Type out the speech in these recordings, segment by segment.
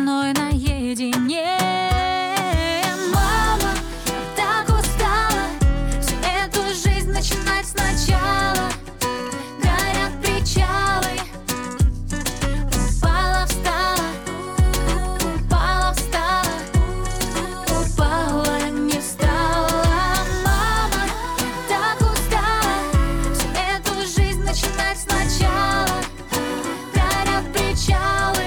мной наедине. Мама, я так устала всю эту жизнь начинать сначала. Горят причалы, упала, встала, упала, встала, упала, не встала. Мама, я так устала всю эту жизнь начинать сначала. Горят причалы,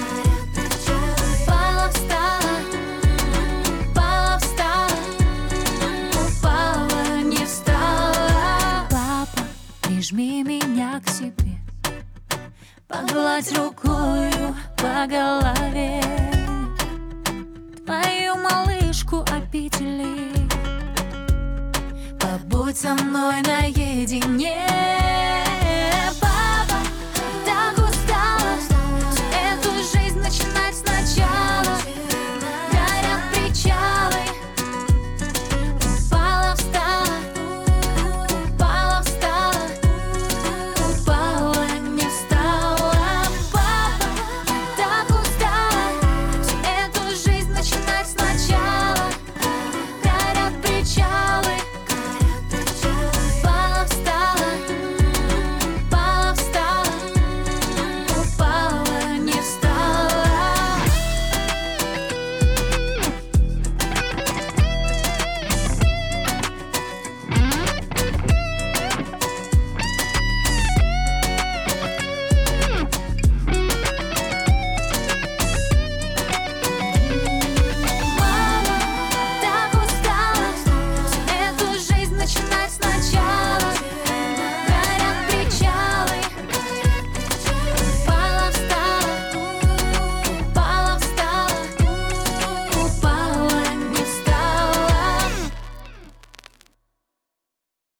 упала, встала, упала, встала, упала, не встала. Папа, прижми меня к себе, погладь рукою по голове твою малышку опетли. Побудь со мной наедине.